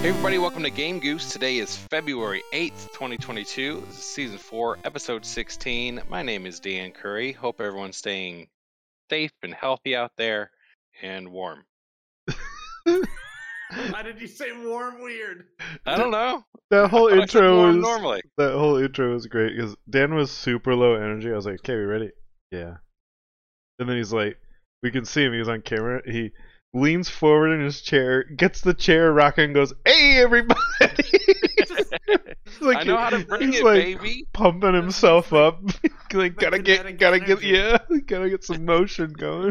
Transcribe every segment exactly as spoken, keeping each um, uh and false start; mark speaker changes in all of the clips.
Speaker 1: Hey everybody, welcome to Game Goose. Today is February eighth, twenty twenty-two. This is Season four, Episode sixteen. My name is Dan Curry. Hope everyone's staying safe and healthy out there and warm.
Speaker 2: Why did you say warm weird?
Speaker 1: I don't know.
Speaker 3: That whole
Speaker 1: I said
Speaker 3: intro
Speaker 1: warm
Speaker 3: was
Speaker 1: normally.
Speaker 3: that whole intro was great because Dan was super low energy. I was like, "Okay, we ready?" Yeah. And then he's like, we can see him. He was on camera. He leans forward in his chair, gets the chair rocking, and goes, "Hey, everybody!" like,
Speaker 1: I know how to bring
Speaker 3: he's
Speaker 1: it,
Speaker 3: like
Speaker 1: baby.
Speaker 3: pumping himself up. like, gotta get,
Speaker 2: kinetic
Speaker 3: gotta get,
Speaker 2: energy.
Speaker 3: yeah, gotta get some motion going.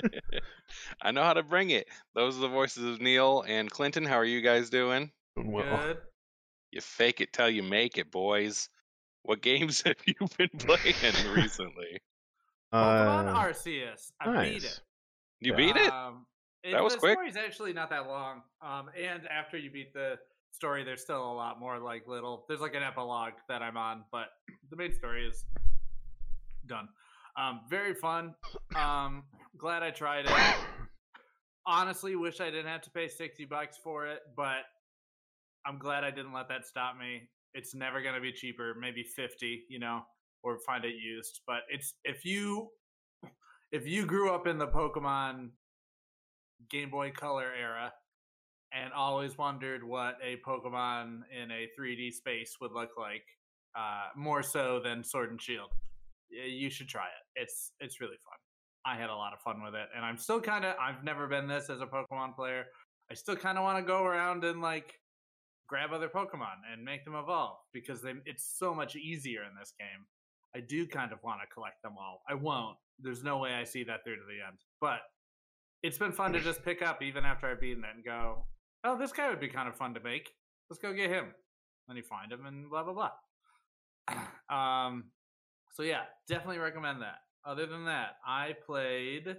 Speaker 1: I know how to bring it. Those are the voices of Neil and Clinton. How are you guys doing?
Speaker 3: Well,
Speaker 2: Good.
Speaker 1: You fake it till you make it, boys. What games have you been playing recently?
Speaker 2: Pokemon
Speaker 3: uh,
Speaker 2: Arceus. I beat
Speaker 3: nice.
Speaker 2: it.
Speaker 1: You
Speaker 3: Yeah.
Speaker 1: beat it?
Speaker 2: Um, it
Speaker 1: That was
Speaker 2: the
Speaker 1: quick.
Speaker 2: story's actually not that long. Um, and after you beat the story, there's still a lot more like little. There's like an epilogue that I'm on, but the main story is done. Um, very fun. Um, glad I tried it. Honestly, wish I didn't have to pay sixty bucks for it, but I'm glad I didn't let that stop me. It's never going to be cheaper, maybe fifty, you know, or find it used. But it's if you if you grew up in the Pokemon Game Boy Color era and always wondered what a Pokemon in a three D space would look like, uh, more so than Sword and Shield, you should try it. It's it's really fun. I had a lot of fun with it, and I'm still kind of. I've never been this as a Pokemon player. I still kind of want to go around and like grab other Pokemon and make them evolve because they, it's so much easier in this game. I do kind of want to collect them all. I won't. There's no way I see that through to the end. But it's been fun to just pick up even after I've beaten it and go, oh, this guy would be kind of fun to make. Let's go get him. Then you find him and blah, blah, blah. um, so yeah, definitely recommend that. Other than that, I played...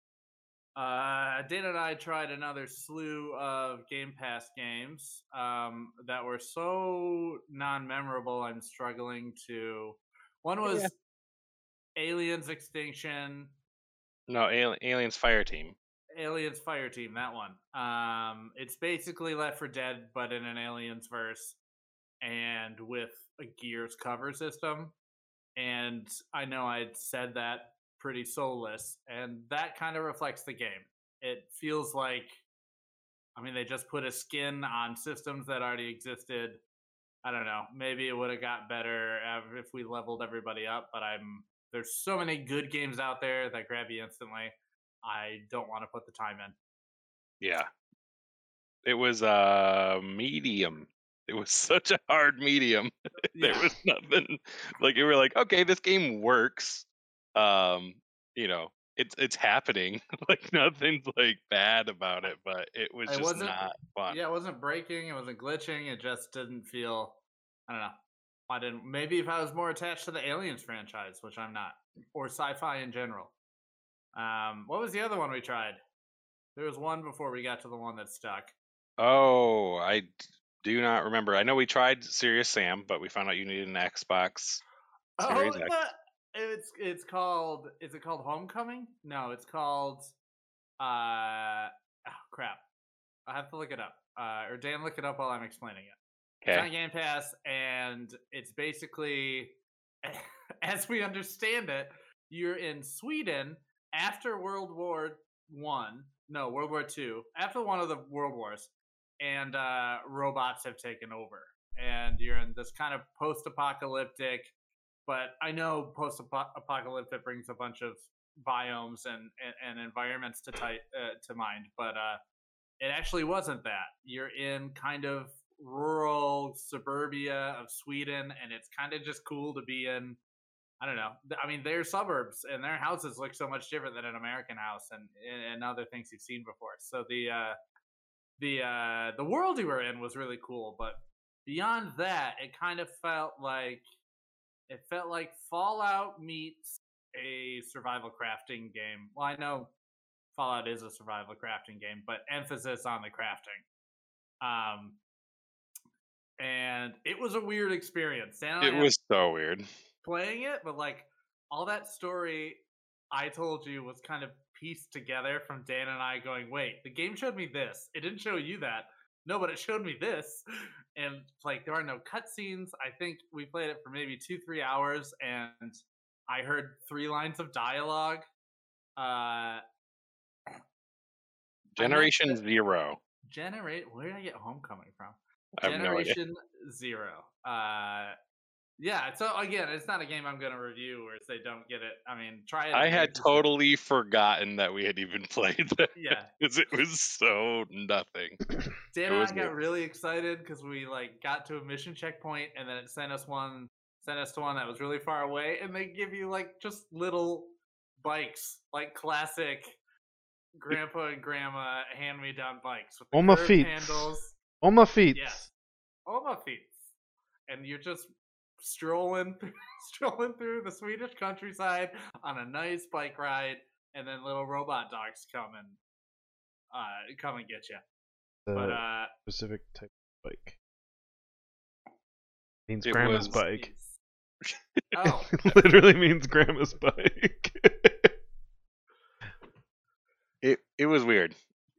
Speaker 2: Uh, Dana and I tried another slew of Game Pass games um, that were so non-memorable. I'm struggling to. One was
Speaker 1: Yeah.
Speaker 2: Aliens Extinction,
Speaker 1: No, Ali- Aliens Fire Team.
Speaker 2: Aliens Fire Team. That one. Um, it's basically Left four Dead, but in an Aliens verse, and with a Gears cover system. And I know I'd said that pretty soulless, and that kind of reflects the game. It feels like, I mean, they just put a skin on systems that already existed. I don't know. Maybe it would have got better if we leveled everybody up, but I'm there's so many good games out there that grab you instantly. I don't want to put the time in.
Speaker 1: Yeah. It was uh medium. It was such a hard medium. There
Speaker 2: Yeah.
Speaker 1: was nothing like you were like, okay, this game works. Um, you know, it's it's happening. Like nothing's like bad about it, but it was
Speaker 2: It
Speaker 1: just
Speaker 2: wasn't.
Speaker 1: not fun.
Speaker 2: Yeah, it wasn't breaking. It wasn't glitching. It just didn't feel. I don't know. I didn't. Maybe if I was more attached to the Aliens franchise, which I'm not, or sci-fi in general. Um, what was the other one we tried? There was one before we got to the one that stuck.
Speaker 1: Oh, I d- do not remember. I know we tried Serious Sam, but we found out you needed an Xbox Series
Speaker 2: Oh,
Speaker 1: X.
Speaker 2: the, it's it's called. Is it called Homecoming? No, it's called. Uh, oh, crap. I have to look it up. Uh, or Dan, look it up while I'm explaining it. It's
Speaker 1: Okay.
Speaker 2: on Game Pass, and it's basically, as we understand it, you're in Sweden after World War One. No, World War Two. After one of the World Wars, and uh, robots have taken over, and you're in this kind of post-apocalyptic. But I know post-apocalyptic brings a bunch of biomes and, and, and environments to tight, uh, to mind, but uh, it actually wasn't that. You're in kind of rural suburbia of Sweden, and it's kind of just cool to be in. I don't know. I mean, their suburbs and their houses look so much different than an American house and and other things you've seen before. So the uh, the uh, the world you were in was really cool, but beyond that, it kind of felt like it felt like Fallout meets a survival crafting game. Well, I know Fallout is a survival crafting game, but emphasis on the crafting. Um, and it was a weird experience. Dan and I
Speaker 1: It
Speaker 2: had
Speaker 1: was so weird.
Speaker 2: playing it, but like all that story I told you was kind of pieced together from Dan and I going, wait, the game showed me this. It didn't show you that. no, but it showed me this. And like there are no cutscenes. I think we played it for maybe two, three hours, and I heard three lines of dialogue. Uh,
Speaker 1: Generation Zero.
Speaker 2: Generate. Where did I get Homecoming from?
Speaker 1: I have no idea.
Speaker 2: Generation Zero. Uh, yeah. So again, it's not a game I'm going to review or say don't get it. I mean, try it.
Speaker 1: I
Speaker 2: if
Speaker 1: had
Speaker 2: you're
Speaker 1: totally forgotten that we had even played that.
Speaker 2: Yeah,
Speaker 1: because it was so nothing.
Speaker 2: Dan and I got really excited because we like got to a mission checkpoint and then it sent us one, sent us to one that was really far away, and they give you like just little bikes, like classic grandpa and grandma hand-me-down bikes with the
Speaker 3: Oma
Speaker 2: curved
Speaker 3: feet.
Speaker 2: handles.
Speaker 3: Oma feet.
Speaker 2: Yes, Oma feet. And you're just strolling, strolling through the Swedish countryside on a nice bike ride, and then little robot dogs come and uh, come and get you.
Speaker 3: The
Speaker 2: But uh,
Speaker 3: specific type of bike. Means
Speaker 1: It
Speaker 3: grandma's
Speaker 1: was-
Speaker 3: bike.
Speaker 2: oh,
Speaker 3: Literally means grandma's bike.
Speaker 1: It it was weird.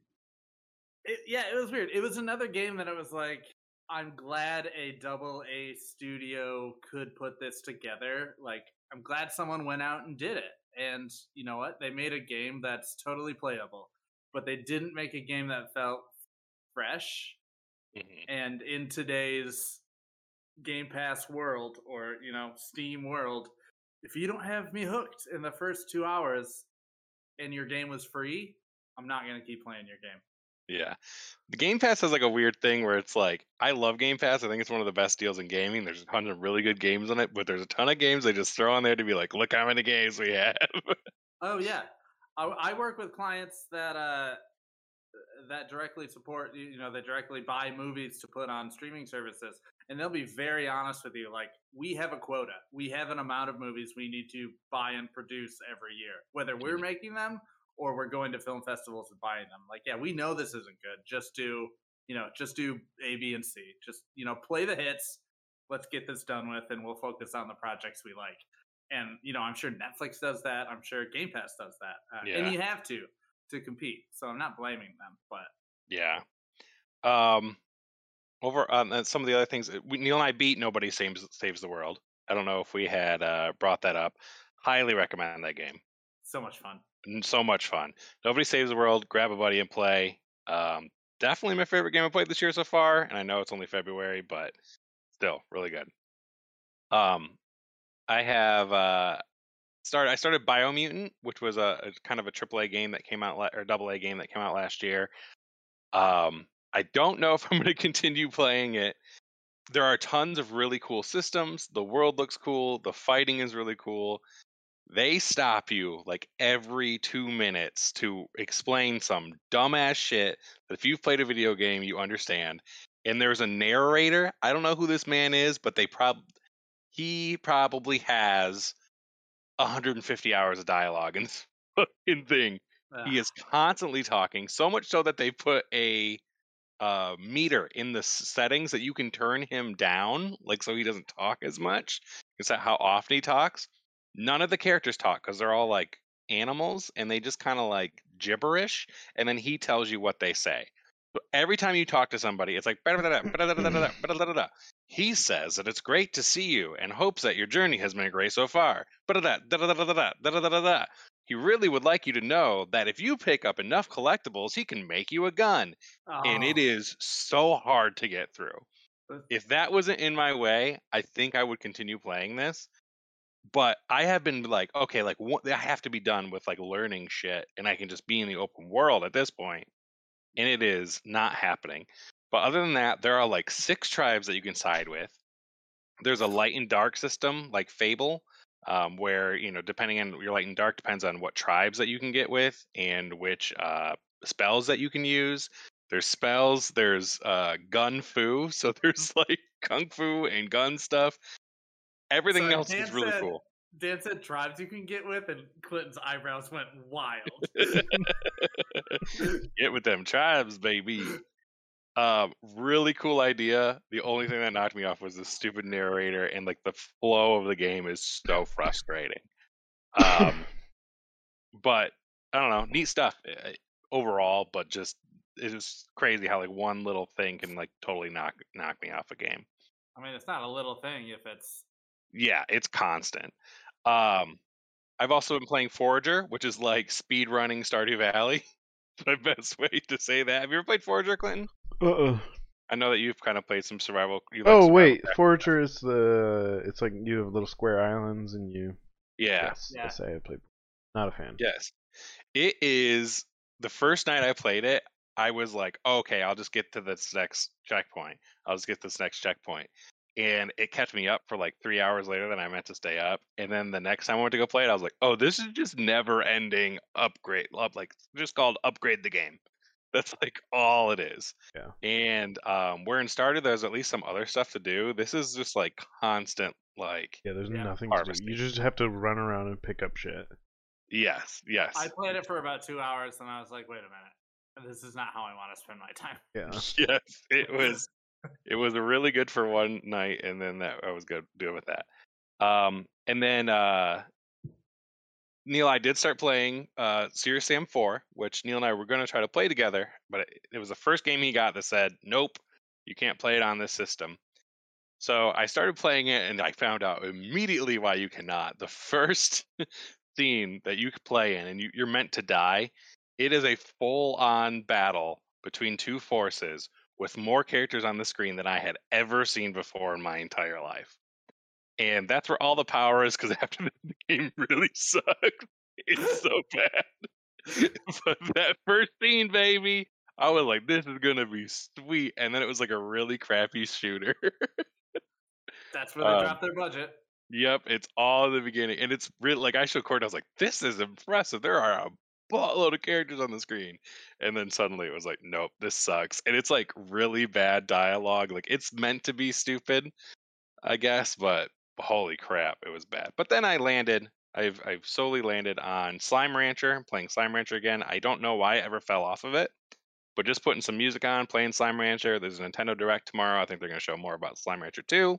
Speaker 2: it, yeah, it was weird. It was another game that I was like, I'm glad a double A studio could put this together. Like, I'm glad someone went out and did it. And you know what? They made a game that's totally playable, but they didn't make a game that felt fresh.
Speaker 1: Mhm.
Speaker 2: And in today's Game Pass world, or you know, Steam world, if you don't have me hooked in the first two hours and your game was free, I'm not gonna keep playing your game.
Speaker 1: Yeah. The Game Pass has like a weird thing where it's like, I love Game Pass. I think it's one of the best deals in gaming. There's a ton of really good games on it, but there's a ton of games they just throw on there to be like, look how many games we have.
Speaker 2: Oh yeah, I, I work with clients that uh that directly support, you know, they directly buy movies to put on streaming services, and they'll be very honest with you. Like, we have a quota, we have an amount of movies we need to buy and produce every year, whether we're making them or we're going to film festivals and buying them. Like, yeah, we know this isn't good. Just do, you know, just do A, B, and C. Just, you know, play the hits. Let's get this done with, and we'll focus on the projects we like. And you know, I'm sure Netflix does that. I'm sure Game Pass does that, uh,
Speaker 1: Yeah.
Speaker 2: and you have to to compete. So I'm not blaming them, but
Speaker 1: Yeah. Um, over on uh, some of the other things, uh, we, Neil and I beat Nobody Saves Saves the World. I don't know if we had uh, brought that up. Highly recommend that game.
Speaker 2: so much fun.
Speaker 1: N- So much fun. Nobody Saves the World. Grab a buddy and play. Um, definitely my favorite game I played this year so far. And I know it's only February, but still really good. Um, I have uh, started. I started Biomutant, which was a, a kind of a triple A game that came out, la- or double A game that came out last year. Um, I don't know if I'm going to continue playing it. There are tons of really cool systems. The world looks cool. The fighting is really cool. They stop you like every two minutes to explain some dumbass shit that if you've played a video game, you understand. And there's a narrator. I don't know who this man is, but they prob he probably has one hundred fifty hours of dialogue in this fucking thing. He is constantly talking, so much so that they put a uh, meter in the s- settings that you can turn him down, like so he doesn't talk as much. Is that how often he talks? None of the characters talk because they're all like animals and they just kind of like gibberish, and then he tells you what they say. So every time you talk to somebody, it's like "Ba-da-da-da, ba-da-da-da-da, ba-da-da-da-da." He says that it's great to see you and hopes that your journey has been great so far. Ba-da-da, da-da-da-da-da, da-da-da-da-da. He really would like you to know that if you pick up enough collectibles, he can make you a gun. And it
Speaker 2: Oh,
Speaker 1: is so hard to get through. If that wasn't in my way, I think I would continue playing this. But I have been like, okay, like what, I have to be done with like learning shit, and I can just be in the open world at this point. And it is not happening. But other than that, there are like six tribes that you can side with. There's a light and dark system like Fable, um, where you know depending on your light and dark depends on what tribes that you can get with and which uh, spells that you can use. There's spells. There's uh, gun fu, so there's like kung fu and gun stuff. Everything
Speaker 2: Sorry,
Speaker 1: else
Speaker 2: Dan
Speaker 1: is really
Speaker 2: said-
Speaker 1: cool.
Speaker 2: Dan said tribes you can get with, and Clinton's eyebrows went wild.
Speaker 1: Get with them tribes, baby. Um, really cool idea. The only thing that knocked me off was the stupid narrator, and like the flow of the game is so frustrating. Um, but I don't know, neat stuff uh, overall. But just it's just crazy how like one little thing can like totally knock knock me off a game.
Speaker 2: I mean, it's not a little thing if it's
Speaker 1: Yeah, it's constant. Um, I've also been playing Forager, which is like speed running Stardew Valley. My best way to say that. Have you ever played Forager, Clinton?
Speaker 3: Uh-uh.
Speaker 1: I know that you've kind of played some survival. You like
Speaker 3: Oh
Speaker 1: survival
Speaker 3: wait,
Speaker 1: craft.
Speaker 3: Forager is the. It's like you have little square islands and you.
Speaker 1: Yeah.
Speaker 3: Yes,
Speaker 2: Yeah.
Speaker 3: yes, I have played. Not a fan.
Speaker 1: Yes. It is the first night I played it, I was like, okay, I'll just get to this next checkpoint. I'll just get this next checkpoint. And it kept me up for like three hours later than I meant to stay up. And then the next time I went to go play it, I was like, oh, this is just never ending upgrade. Up like just called upgrade the game. That's like all it is.
Speaker 3: Yeah.
Speaker 1: And um where in Stardew there's at least some other stuff to do. This is just like constant like
Speaker 3: Yeah, there's
Speaker 2: Yeah.
Speaker 3: nothing to do.
Speaker 1: harvesting.
Speaker 3: You just have to run around and pick up shit.
Speaker 1: Yes, yes.
Speaker 2: I played it for about two hours and I was like, wait a minute, this is not how I want to spend my time.
Speaker 3: Yeah.
Speaker 1: Yes, it was it was really good for one night, and then that I was good good with that. Um, and then uh, Neil, I did start playing uh, Serious Sam four, which Neil and I were going to try to play together, but it, it was the first game he got that said, "Nope, you can't play it on this system." So I started playing it, and I found out immediately why you cannot. The first scene that you could play in, and you, you're meant to die, it is a full-on battle between two forces with more characters on the screen than I had ever seen before in my entire life. And that's where all the power is, because after this, the game really sucked. It's so bad. But that first scene, baby, I was like, this is going to be sweet. And then it was like a really crappy shooter.
Speaker 2: That's where they
Speaker 1: Um,
Speaker 2: dropped their budget.
Speaker 1: Yep, it's all in the beginning. And it's really like I showed Courtney, I was like, this is impressive. There are a buttload of characters on the screen. And then suddenly it was like, nope, this sucks. And it's like really bad dialogue. Like it's meant to be stupid, I guess, but holy crap, it was bad. But then I landed, I've I've solely landed on Slime Rancher. I'm playing Slime Rancher again. I don't know why I ever fell off of it. But just putting some music on, playing Slime Rancher. There's a Nintendo Direct tomorrow. I think they're gonna show more about Slime Rancher two.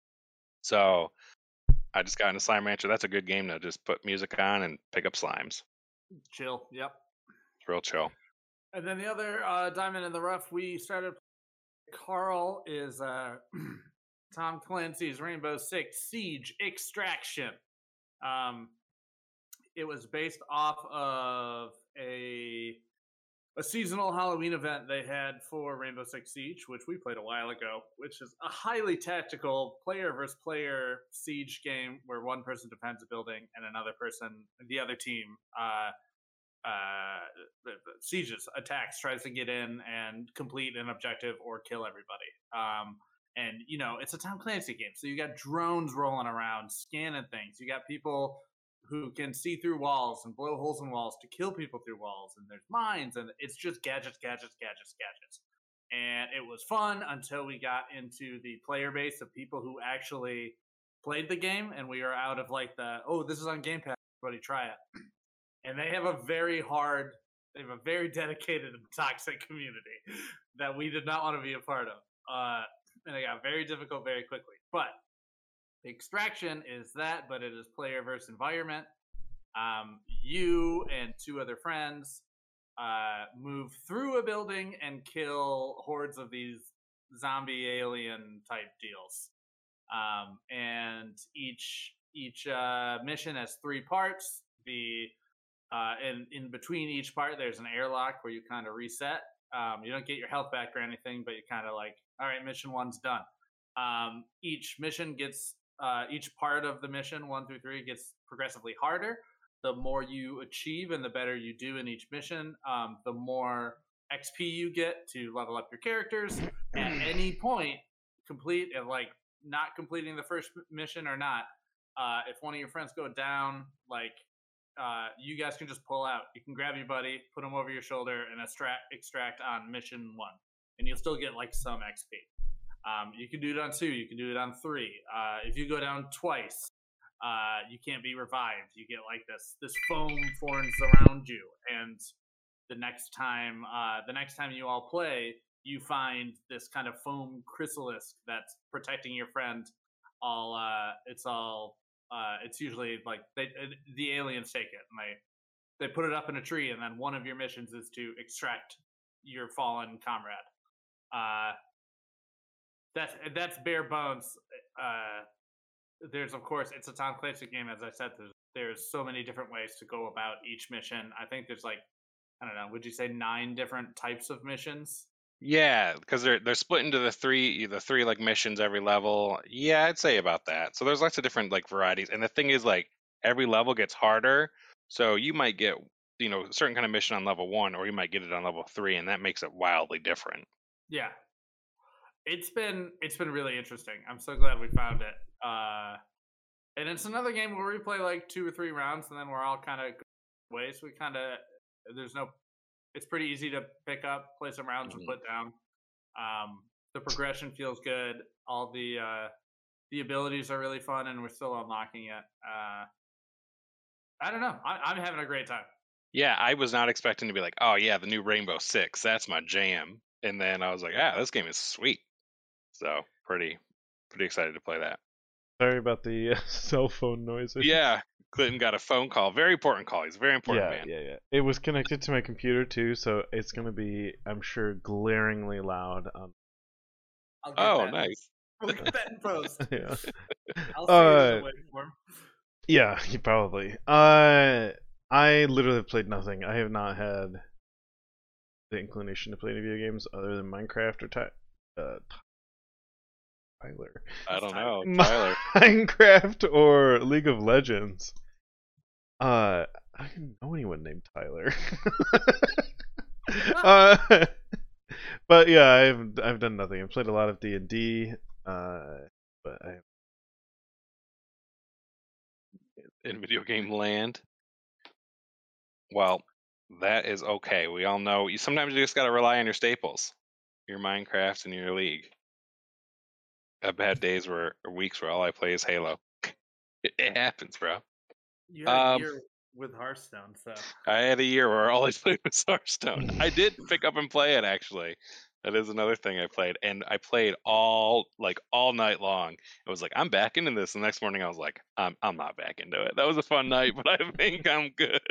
Speaker 1: So I just got into Slime Rancher. That's a good game to just put music on and pick up slimes.
Speaker 2: Chill. Yep.
Speaker 1: It's real chill.
Speaker 2: And then the other uh, diamond in the rough, we started. Carl is uh, Tom Clancy's Rainbow Six Siege Extraction. Um, it was based off of a a seasonal Halloween event they had for Rainbow Six Siege, which we played a while ago, which is a highly tactical player versus player siege game where one person defends a building and another person, the other team, uh, uh, sieges, attacks, tries to get in and complete an objective or kill everybody. Um, and, you know, it's a Tom Clancy game. So you got drones rolling around, scanning things. You got people who can see through walls and blow holes in walls to kill people through walls. And there's mines, and it's just gadgets, gadgets, gadgets, gadgets. And it was fun until we got into the player base of people who actually played the game. And we are out of like the, oh, this is on Game Pass, everybody try it. And they have a very hard, they have a very dedicated and toxic community that we did not want to be a part of. Uh, and it got very difficult very quickly. But Extraction is that, but it is player versus environment. Um, you and two other friends uh, move through a building and kill hordes of these zombie alien type deals. Um, and each each uh, mission has three parts. The uh, and in between each part, there's an airlock where you kind of reset. Um, you don't get your health back or anything, but you kind of like, all right, mission one's done. Um, each mission gets, uh, each part of the mission, one through three, gets progressively harder. The more you achieve and the better you do in each mission, um, the more X P you get to level up your characters. At any point, complete, like not completing the first mission or not, uh, if one of your friends go down, like, Uh, you guys can just pull out. You can grab your buddy, put him over your shoulder, and extract extract on mission one, and you'll still get like some X P. Um, you can do it on two. You can do it on three. Uh, if you go down twice, uh, you can't be revived. You get like this this foam forms around you, and the next time uh, the next time you all play, you find this kind of foam chrysalis that's protecting your friend. All uh, it's all. Uh, it's usually like they, uh, the aliens take it and they they put it up in a tree, and then one of your missions is to extract your fallen comrade. Uh, that's that's bare bones. Uh, there's of course it's a Tom Clancy game, as I said. There's there's so many different ways to go about each mission. I think there's like I don't know. Would you say nine different types of missions?
Speaker 1: Yeah, because they're they're split into the three the three like missions every level. Yeah, I'd say about that. So there's lots of different like varieties, and the thing is like every level gets harder. So you might get you know a certain kind of mission on level one, or you might get it on level three, and that makes it wildly different.
Speaker 2: Yeah, it's been it's been really interesting. I'm so glad we found it. Uh, and it's another game where we play like two or three rounds, and then we're all kind of ways. We kind of there's no. It's pretty easy to pick up, play some rounds,
Speaker 1: Mhm.
Speaker 2: and put down. Um, the progression feels good. All the uh, the abilities are really fun, and we're still unlocking it. Uh, I don't know. I, I'm having a great time.
Speaker 1: Yeah, I was not expecting to be like, oh yeah, the new Rainbow Six, that's my jam. And then I was like, ah, this game is sweet. So pretty pretty excited to play that.
Speaker 3: Sorry about the uh, cell phone noises.
Speaker 1: Yeah, Clinton got a phone call. Very important call. He's a very important
Speaker 3: yeah,
Speaker 1: man.
Speaker 3: yeah, yeah. It was connected to my computer too, so it's gonna be, I'm sure, glaringly loud. Um,
Speaker 2: I'll get
Speaker 1: Oh,
Speaker 2: that.
Speaker 1: nice.
Speaker 2: We'll get that in post.
Speaker 3: yeah.
Speaker 2: I'll see it in
Speaker 3: Uh,
Speaker 2: the waveform.
Speaker 3: Yeah, you probably. Uh, I literally played nothing. I have not had the inclination to play any video games other than Minecraft or Ty- uh, Tyler.
Speaker 1: I don't know,
Speaker 3: Mi-
Speaker 1: Tyler.
Speaker 3: Minecraft or League of Legends. Uh, I didn't know anyone named Tyler. uh, but yeah, I've I've done nothing. I've played a lot of D and D. Uh, but I
Speaker 1: In video game land. Well, that is okay. We all know you sometimes you just gotta rely on your staples. Your Minecraft and your League. I've had days where or weeks where all I play is Halo. It, it happens, bro.
Speaker 2: You had a
Speaker 1: Um,
Speaker 2: year with Hearthstone, so
Speaker 1: I had a year where all I played was Hearthstone. I did pick up and play it actually. That is another thing I played, and I played all like all night long. It was like I'm back into this. The next morning, I was like, I'm I'm not back into it. That was a fun night, but I think I'm good.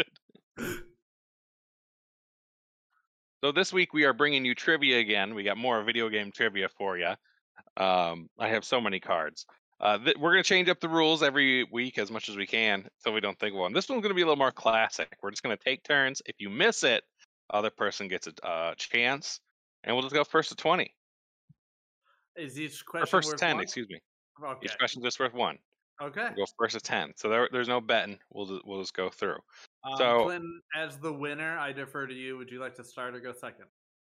Speaker 1: So this week we are bringing you trivia again. We got more video game trivia for you. Um, I have so many cards. Uh, th- we're gonna change up the rules every week as much as we can, so we don't think of one. This one's gonna be a little more classic. We're just gonna take turns. If you miss it, other person gets a uh, chance, and we'll just go first to twenty
Speaker 2: is each
Speaker 1: or
Speaker 2: question
Speaker 1: first to
Speaker 2: worth
Speaker 1: ten.
Speaker 2: one?
Speaker 1: Excuse me.
Speaker 2: Okay.
Speaker 1: Each question's just worth one.
Speaker 2: Okay.
Speaker 1: We'll go first to ten. So there, there's no betting. We'll just, we'll just go through.
Speaker 2: Um,
Speaker 1: So
Speaker 2: Clinton, as the winner, I defer to you. Would you like to start or go second?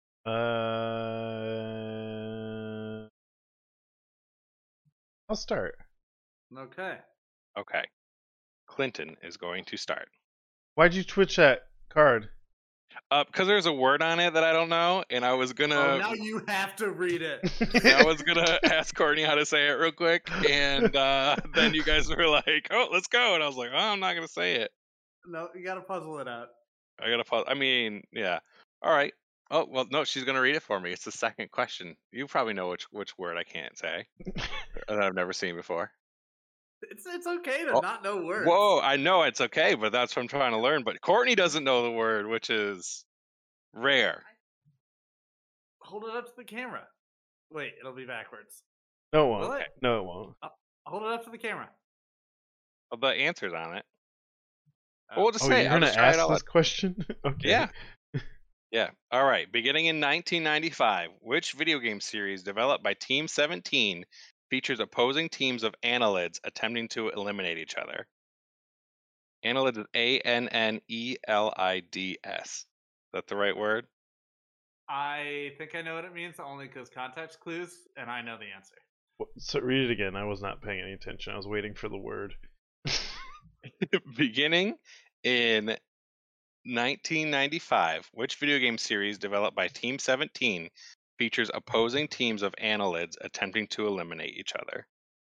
Speaker 3: uh, I'll start.
Speaker 2: Okay.
Speaker 1: okay, Clinton is going to start.
Speaker 3: Why'd you twitch that card?
Speaker 1: Uh, because there's a word on it that I don't know, and I was gonna.
Speaker 2: Oh, now you have to read it.
Speaker 1: I was gonna ask Courtney how to say it real quick, and uh, then you guys were like, "Oh, let's go," and I was like, "Oh, I'm not gonna say it.
Speaker 2: No, you gotta puzzle it out.
Speaker 1: I gotta pause." I mean, yeah. All right. Oh well, no, she's gonna read it for me. It's the second question. You probably know which which word I can't say that I've never seen before.
Speaker 2: It's it's okay to
Speaker 1: Oh,
Speaker 2: not know words.
Speaker 1: Whoa, I know it's okay, but that's what I'm trying to learn. But Courtney doesn't know the word, which is rare.
Speaker 2: Hold it up to the camera. Wait, it'll be backwards.
Speaker 3: No, it
Speaker 2: Will
Speaker 3: won't.
Speaker 2: it?
Speaker 3: No, it won't.
Speaker 2: Hold it up to the camera.
Speaker 1: Oh, the answer's on it.
Speaker 2: Oh.
Speaker 1: Well, we'll just
Speaker 3: Oh,
Speaker 1: say
Speaker 3: you're
Speaker 1: it. I'll
Speaker 3: gonna
Speaker 1: just try it
Speaker 3: ask
Speaker 1: all
Speaker 3: this
Speaker 1: out.
Speaker 3: question? Okay.
Speaker 1: Yeah. Yeah. All right. Beginning in nineteen ninety-five, which video game series developed by Team seventeen features opposing teams of annelids attempting to eliminate each other? Annelids is A N N E L I D S. Is that the right word?
Speaker 2: I think I know what it means only because context clues, and I know the answer.
Speaker 3: Wh- So read it again. I was not paying any attention. I was waiting for the word.
Speaker 1: Beginning in nineteen ninety-five, which video game series developed by Team seventeen features opposing teams of annelids attempting to eliminate each other?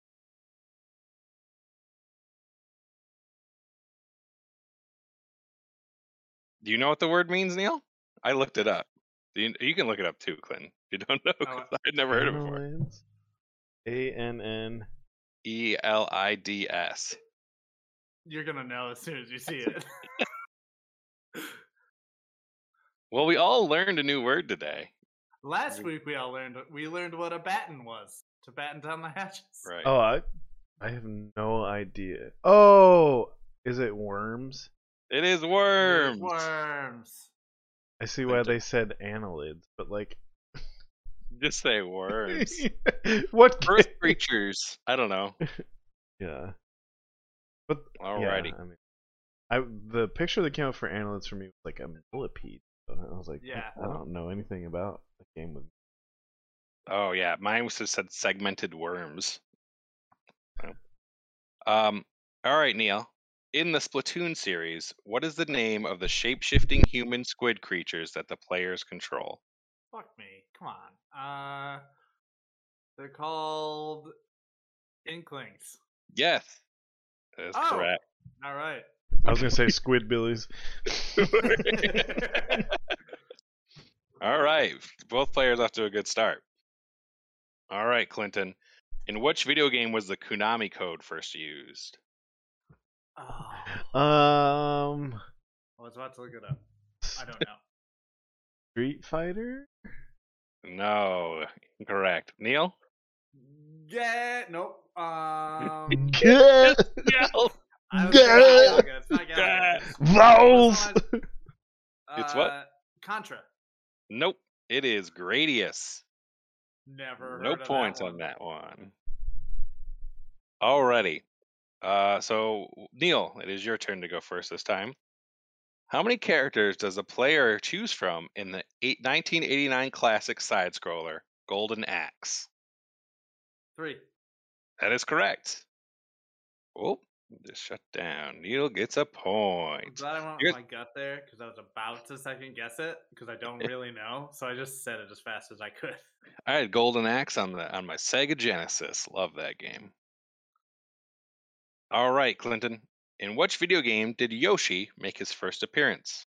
Speaker 1: Do you know what the word means, Neil? I looked it up. Do You, you can look it up too, Clinton. If you don't know,
Speaker 2: Oh,
Speaker 1: because I'd never heard it before.
Speaker 3: Annelids? A N N.
Speaker 1: E L I D S.
Speaker 2: You're gonna know as soon as you see it.
Speaker 1: Well, we all learned a new word today.
Speaker 2: Last week we all learned we learned what a batten was to batten down the hatches.
Speaker 1: Right.
Speaker 3: Oh, I, I have no idea. Oh, is it worms?
Speaker 1: It is
Speaker 2: It is
Speaker 1: worms.
Speaker 2: Worms.
Speaker 3: I see why they said annelids, but like,
Speaker 1: Just say worms.
Speaker 3: what?
Speaker 1: Earth
Speaker 3: ca-
Speaker 1: creatures. I don't know.
Speaker 3: Yeah. But
Speaker 1: Alrighty.
Speaker 3: yeah, I mean, I the picture that came up for annelids for me was like a millipede. So I was like,
Speaker 2: Yeah.
Speaker 3: I, I don't know anything about the game with.
Speaker 1: Oh yeah, mine was just said segmented worms. Um. All right, Neil. In the Splatoon series, what is the name of the shape-shifting human squid creatures that the players control?
Speaker 2: Fuck me. Come on. Uh, they're called Inklings.
Speaker 1: Yes, that is
Speaker 2: Oh.
Speaker 1: correct.
Speaker 2: All right.
Speaker 3: I was gonna say squidbillies.
Speaker 1: All right, both players off to a good start. All right, Clinton. In which video game was the Konami code first used?
Speaker 2: Oh,
Speaker 3: Um,
Speaker 2: I was about to look it up. I don't know.
Speaker 3: Street Fighter.
Speaker 1: No, incorrect. Neil?
Speaker 2: Yeah. Nope. Um.
Speaker 3: Yeah.
Speaker 1: Yell.
Speaker 2: I was
Speaker 3: Gah!
Speaker 2: gonna say Galaga. It's not Galaga.
Speaker 3: Vowels.
Speaker 1: It's what?
Speaker 2: Uh, Contra.
Speaker 1: Nope. It is Gradius.
Speaker 2: Never
Speaker 1: No
Speaker 2: heard of
Speaker 1: points
Speaker 2: that one.
Speaker 1: on that one. Alrighty. Uh, so Neil, it is your turn to go first this time. How many characters does a player choose from in the eight, nineteen eighty-nine classic side scroller Golden Axe?
Speaker 2: Three.
Speaker 1: That is correct. Oh, just shut down. Neil gets a
Speaker 2: I'm
Speaker 1: point.
Speaker 2: glad I went
Speaker 1: You're-
Speaker 2: with my gut there because I was about to second guess it because I don't really know. So I just said it as fast as I could.
Speaker 1: I had Golden Axe on the on my Sega Genesis. Love that game. All right, Clinton. In which video game did Yoshi make his first appearance?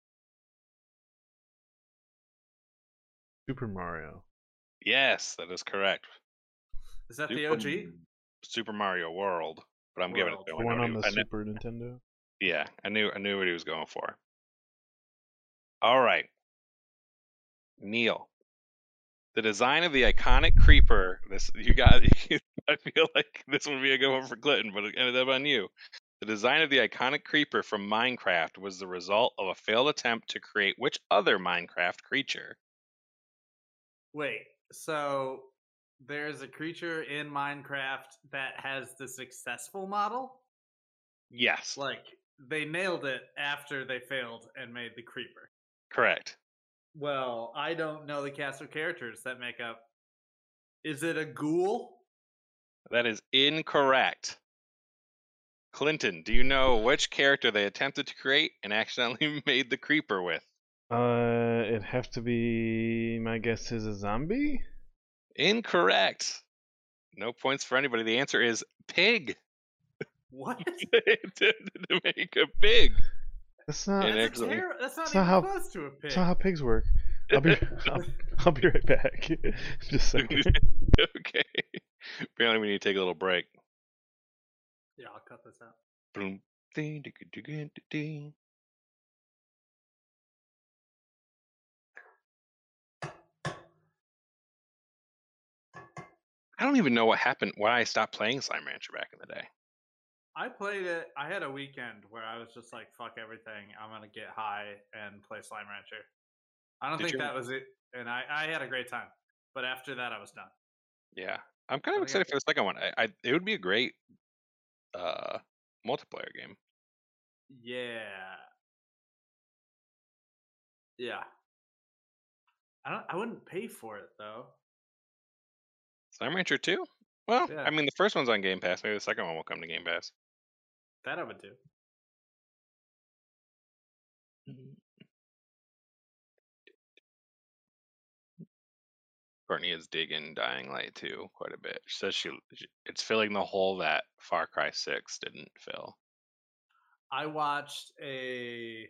Speaker 3: Super Mario.
Speaker 1: Yes, that is correct.
Speaker 2: Is that the
Speaker 1: Super
Speaker 2: O G?
Speaker 1: Super Mario World, but I'm giving it
Speaker 2: World.
Speaker 1: to
Speaker 3: The
Speaker 1: him. I
Speaker 3: one
Speaker 1: know
Speaker 3: on
Speaker 1: he-
Speaker 3: the
Speaker 1: I kn-
Speaker 3: Super Nintendo.
Speaker 1: Yeah, I knew I knew what he was going for. All right, Neil. The design of the iconic creeper. This you got. I feel like this would be a good one for Clinton, but it ended up on you. The design of the iconic creeper from Minecraft was the result of a failed attempt to create which other Minecraft creature?
Speaker 2: Wait. So there's a creature in Minecraft that has the successful model?
Speaker 1: Yes,
Speaker 2: Like they nailed it after they failed and made the creeper.
Speaker 1: correct.
Speaker 2: Well, I don't know the cast of characters that make up. Is it a ghoul?
Speaker 1: That is incorrect. Clinton, do you know which character they attempted to create and accidentally made the creeper with?
Speaker 3: Uh, it'd have to be. My guess is a zombie.
Speaker 1: Incorrect. No points for anybody. The answer is pig.
Speaker 2: What?
Speaker 1: They attempted to make a pig.
Speaker 3: That's not.
Speaker 1: And
Speaker 2: That's, a
Speaker 1: excellent.
Speaker 2: terror- that's not
Speaker 3: That's not
Speaker 2: even
Speaker 3: how-
Speaker 2: close to a pig.
Speaker 3: That's not how pigs work. I'll be. I'll, I'll be right back. Just a second.
Speaker 1: Okay. Apparently, we need to take a little break.
Speaker 2: Yeah, I'll cut this out.
Speaker 1: Boom. Ding, ding, ding, ding, ding. I don't even know what happened why I stopped playing Slime Rancher back in the day.
Speaker 2: I played it. I had a weekend where I was just like, "Fuck everything! I'm gonna get high and play Slime Rancher." I don't
Speaker 1: Did
Speaker 2: think
Speaker 1: you-
Speaker 2: that was it, and I, I had a great time. But after that, I was done.
Speaker 1: Yeah, I'm kind of
Speaker 2: I think I-
Speaker 1: excited for the second one. I, I it would be a great uh multiplayer game.
Speaker 2: Yeah, yeah. I don't. I wouldn't pay for it though.
Speaker 1: Slime Rancher two? Well,
Speaker 2: Yeah.
Speaker 1: I mean, the first one's on Game Pass. Maybe the second one will come to Game Pass.
Speaker 2: That I would do.
Speaker 1: Courtney is digging Dying Light two quite a bit. She says she, she it's filling the hole that Far Cry six didn't fill.
Speaker 2: I watched a.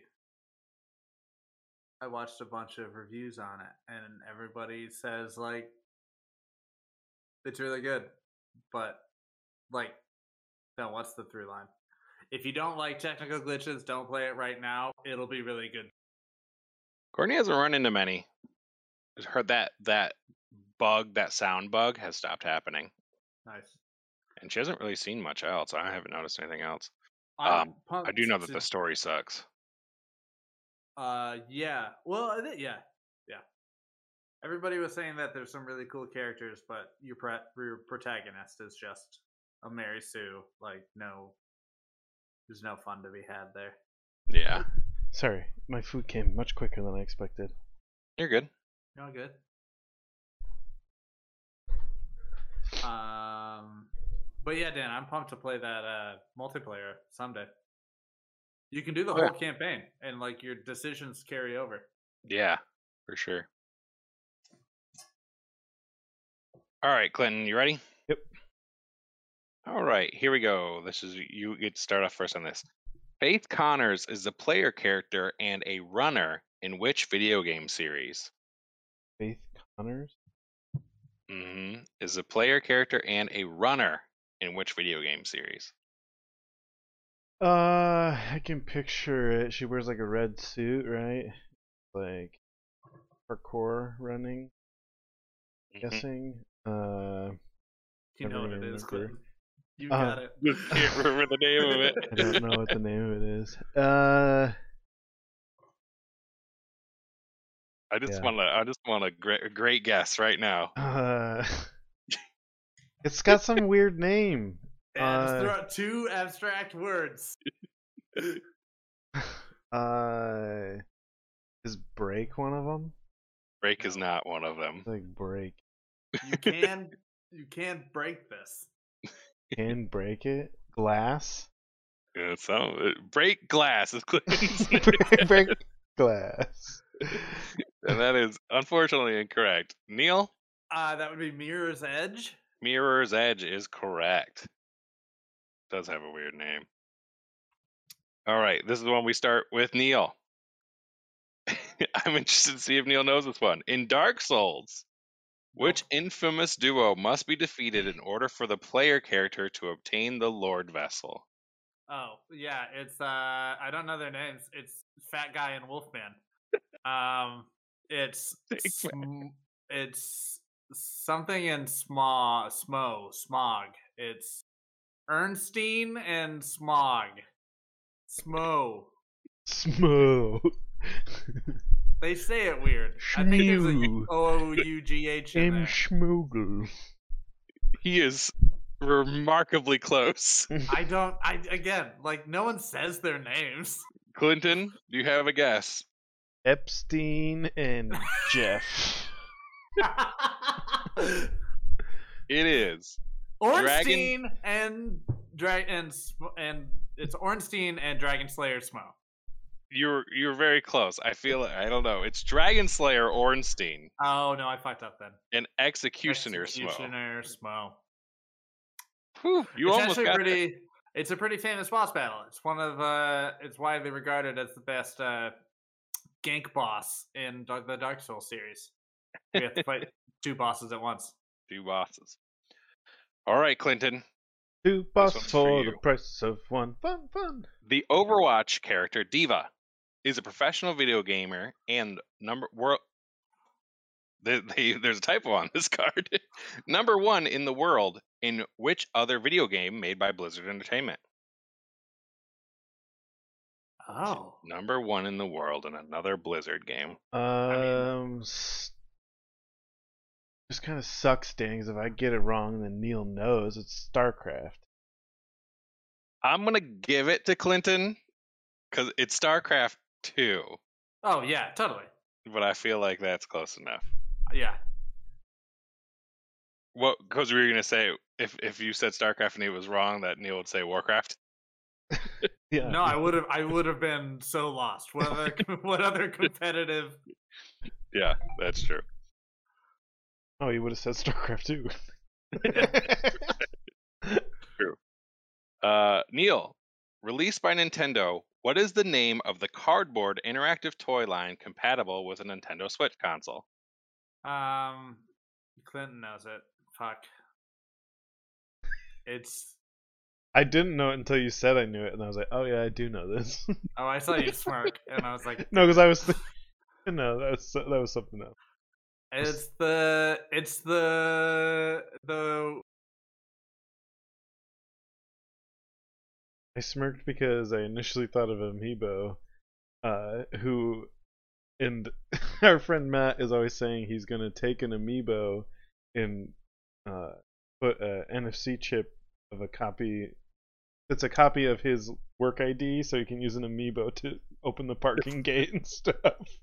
Speaker 2: I watched a bunch of reviews on it, and everybody says like it's really good, but like, no, what's the through line? If you don't like technical glitches, don't play it right now. It'll be really good.
Speaker 1: Courtney hasn't run into many. Just heard that that bug, that sound bug, has stopped happening,
Speaker 2: Nice.
Speaker 1: and she hasn't really seen much else. I haven't noticed anything else.
Speaker 2: I'm
Speaker 1: Um,
Speaker 2: pumped
Speaker 1: I do know that
Speaker 2: to,
Speaker 1: the story sucks.
Speaker 2: Uh, yeah. Well, I thi- yeah, yeah. Everybody was saying that there's some really cool characters, but your pre- your protagonist is just a Mary Sue. Like, no, there's no fun to be had there.
Speaker 1: Yeah,
Speaker 3: Sorry, my food came much quicker than I expected.
Speaker 1: you're good.
Speaker 2: No good. Um, but yeah, Dan, I'm pumped to play that uh multiplayer someday. You can do the
Speaker 1: Oh, yeah.
Speaker 2: whole campaign, and like your decisions carry over.
Speaker 1: Yeah, for sure. All right, Clinton, you ready?
Speaker 3: Yep.
Speaker 1: All right, here we go. This is you get to start off first on this. Faith Connors is a player character and a runner in which video game series?
Speaker 3: Faith Connors?
Speaker 1: hmm Is a player character and a runner in which video game series?
Speaker 3: Uh, I can picture it. She wears like a red suit, right? Like parkour running.
Speaker 1: Mhm.
Speaker 3: Guessing. Uh,
Speaker 2: You know
Speaker 3: Never
Speaker 2: what it
Speaker 3: even
Speaker 2: is,
Speaker 3: remember.
Speaker 2: Clinton. You
Speaker 3: Uh,
Speaker 2: got it.
Speaker 1: Just can't remember the name of it.
Speaker 3: I don't know what the name of it is. Uh,
Speaker 1: I just
Speaker 3: Yeah.
Speaker 1: want to. I just want a great, a great guess right now.
Speaker 3: uh, it's got some weird name.
Speaker 2: Yeah, just
Speaker 3: Uh,
Speaker 2: throw out two abstract words.
Speaker 3: Uh, is break one of them?
Speaker 1: Break is not one of them.
Speaker 3: Like break.
Speaker 2: You can you can break this.
Speaker 3: Can break it? Glass?
Speaker 1: Yeah, some break glass is Clinton's name.
Speaker 3: break, break glass.
Speaker 1: And that is unfortunately incorrect. Neil,
Speaker 2: Uh that would be Mirror's Edge.
Speaker 1: Mirror's Edge is correct. Does have a weird name. All right, this is the one we start with Neil. I'm interested to see if Neil knows this one. In Dark Souls, which infamous duo must be defeated in order for the player character to obtain the Lord Vessel?
Speaker 2: Oh, yeah, it's uh I don't know their names. It's Fat Guy and Wolfman. Um it's
Speaker 1: Thanks,
Speaker 2: sm- it's something in Smog, Smo, Smog. It's Ernstine and Smog. Smo.
Speaker 3: Smo.
Speaker 2: They say it weird. I think there's a
Speaker 3: Shmoo.
Speaker 2: O U G H in
Speaker 3: M.
Speaker 2: there.
Speaker 3: Schmoogle.
Speaker 1: He is remarkably close.
Speaker 2: I don't. I again, like no one says their names.
Speaker 1: Clinton, do you have a guess?
Speaker 3: Epstein and Jeff.
Speaker 1: It is.
Speaker 2: Ornstein and Drag and Sm- and it's Ornstein and Dragon Slayer Smo.
Speaker 1: You're you're very close. I feel I don't know. It's Dragon Slayer Ornstein
Speaker 2: Oh no, I fucked up then.
Speaker 1: and Executioner, Smo.
Speaker 2: Executioner Smo.
Speaker 1: Whew, you
Speaker 2: It's
Speaker 1: almost
Speaker 2: actually
Speaker 1: got
Speaker 2: pretty. It's a pretty famous boss battle. It's one of uh, it's widely regarded as the best uh, gank boss in Dark- the Dark Souls series. We have to fight two bosses at once.
Speaker 1: two bosses. All right, Clinton.
Speaker 3: Two bosses
Speaker 1: one's for
Speaker 3: for the
Speaker 1: you.
Speaker 3: price of one. Fun, fun.
Speaker 1: The Overwatch character Diva is a professional video gamer and number world. They, they, there's a typo on this card. Number one in the world in which other video game made by Blizzard Entertainment?
Speaker 2: Oh,
Speaker 1: Number one in the world in another Blizzard game.
Speaker 3: Um, s- just kind of sucks, Dan, 'cause if I get it wrong, then Neil knows it's StarCraft.
Speaker 1: I'm gonna give it to Clinton because it's StarCraft two,
Speaker 2: oh yeah, totally.
Speaker 1: but I feel like that's close enough.
Speaker 2: Yeah,
Speaker 1: What? Because we were gonna say if if you said StarCraft and it was wrong, that Neil would say Warcraft.
Speaker 3: Yeah.
Speaker 2: no, I would have. I would have been so lost. What other? what other competitive?
Speaker 1: Yeah, that's true.
Speaker 3: Oh, you would have said StarCraft too.
Speaker 1: Uh, Neil, released by Nintendo, what is the name of the cardboard interactive toy line compatible with a Nintendo Switch console?
Speaker 2: Um, Clinton knows it. Fuck. It's.
Speaker 3: I didn't know it until you said I knew it, and I was like, oh yeah, I do know this.
Speaker 2: Oh, I saw you smirk, and I was like,
Speaker 3: No, because I was th- No, that's that was something else.
Speaker 2: It's the it's the the
Speaker 3: I smirked because I initially thought of Amiibo, uh, who, and our friend Matt is always saying he's gonna take an Amiibo and uh, put an N F C chip of a copy. It's a copy of his work I D, so he can use an Amiibo to open the parking gate and stuff.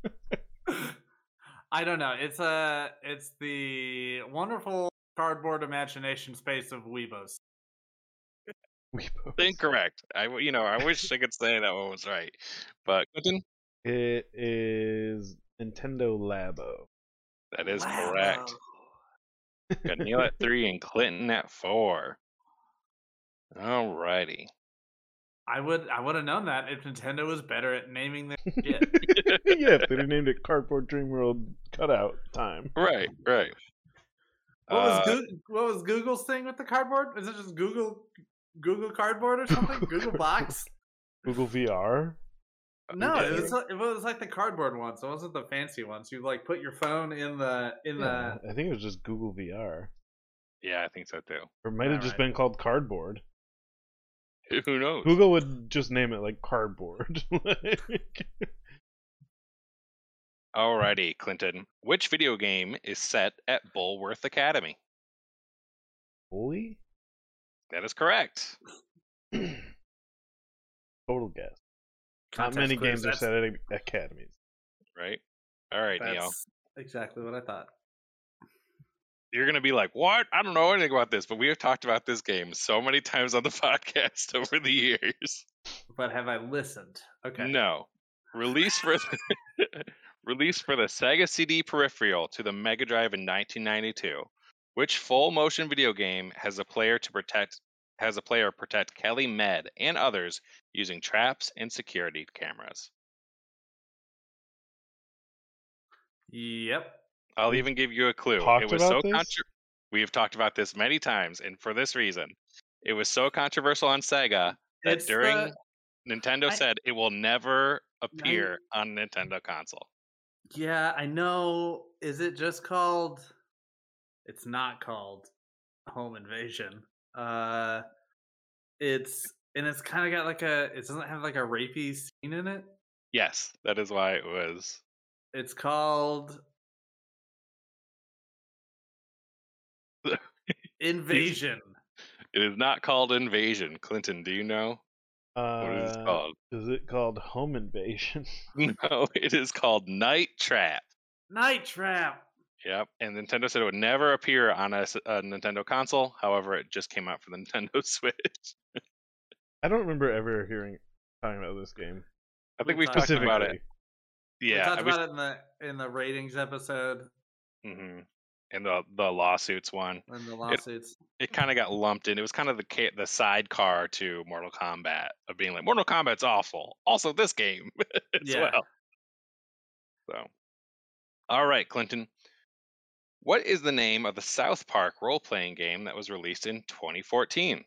Speaker 2: I don't know. It's a it's the wonderful cardboard imagination space of Weebos.
Speaker 3: Weebos.
Speaker 1: Incorrect. I, w- you know, I wish I could say that one was right, but Clinton,
Speaker 3: It is Nintendo Labo.
Speaker 1: that is
Speaker 2: Labo.
Speaker 1: correct. Got Neil at three and Clinton at four. Alrighty.
Speaker 2: I would I would have known that if Nintendo was better at naming their shit.
Speaker 3: Yeah, if they'd have named it Cardboard Dream World Cutout Time.
Speaker 1: Right, right.
Speaker 2: What was
Speaker 1: Uh,
Speaker 2: Google, what was Google's thing with the cardboard? Is it just Google Google Cardboard or something? Google Box?
Speaker 3: Google V R?
Speaker 2: No,
Speaker 1: Yeah.
Speaker 2: it was it was like the cardboard one. So it wasn't the fancy ones. You like put your phone in the in
Speaker 3: Yeah, I think it was just Google V R.
Speaker 1: Yeah, I think so too.
Speaker 3: Or it might have just
Speaker 2: Alright.
Speaker 3: been called Cardboard.
Speaker 1: Who knows?
Speaker 3: Google would just name it like Cardboard. Like-
Speaker 1: Alrighty, Clinton. Which video game is set at Bulworth Academy?
Speaker 3: Holy?
Speaker 1: That is correct.
Speaker 3: Total guess.
Speaker 2: the
Speaker 3: Not
Speaker 2: context
Speaker 3: many
Speaker 2: clues.
Speaker 3: games are
Speaker 2: That's-
Speaker 3: set at academies.
Speaker 1: Right? Alright, Neil.
Speaker 2: That's exactly what I thought.
Speaker 1: You're going to be like, what? I don't know anything about this, but we have talked about this game so many times on the podcast over the years.
Speaker 2: But have I listened? Okay.
Speaker 1: No. Released for the, released for the Sega C D peripheral to the Mega Drive in nineteen ninety-two. Which full motion video game has a player to protect has a player protect Kelly Med and others using traps and security cameras?
Speaker 2: Yep.
Speaker 1: I'll
Speaker 3: We've
Speaker 1: even give you a clue.
Speaker 3: talked
Speaker 1: It was
Speaker 3: about
Speaker 1: so
Speaker 3: this?
Speaker 1: contro- we have talked about this many times, and for this reason, it was so controversial on Sega that
Speaker 2: It's
Speaker 1: during
Speaker 2: the-
Speaker 1: Nintendo
Speaker 2: I-
Speaker 1: said it will never appear on Nintendo console.
Speaker 2: Yeah, I know. Is it just called? It's not called Home Invasion. Uh, it's and it's kind of got like a. It doesn't have like a rapey scene in it.
Speaker 1: Yes, that is why it was.
Speaker 2: It's called Invasion.
Speaker 1: It is not called Invasion. Clinton, do you know
Speaker 3: Uh,
Speaker 1: what it is called?
Speaker 3: Is it called Home Invasion?
Speaker 1: No, it is called Night Trap.
Speaker 2: Night Trap.
Speaker 1: Yep, and Nintendo said it would never appear on a, s- a Nintendo console. However, it just came out for the Nintendo Switch.
Speaker 3: I don't remember ever hearing talking about this game.
Speaker 1: I think
Speaker 2: We
Speaker 1: we've
Speaker 2: talked
Speaker 1: talked about it.
Speaker 3: Specifically.
Speaker 1: Yeah,
Speaker 2: we talked
Speaker 1: I wish-
Speaker 2: about it in the in the ratings episode
Speaker 1: mhm. And the the lawsuits one.
Speaker 2: and the lawsuits.
Speaker 1: It kind of got lumped in. It was kind of the ca- the sidecar to Mortal Kombat of being like Mortal Kombat's awful. Also, this game as
Speaker 2: Yeah.
Speaker 1: well. So, all right, Clinton. What is the name of the South Park role playing game that was released in twenty fourteen?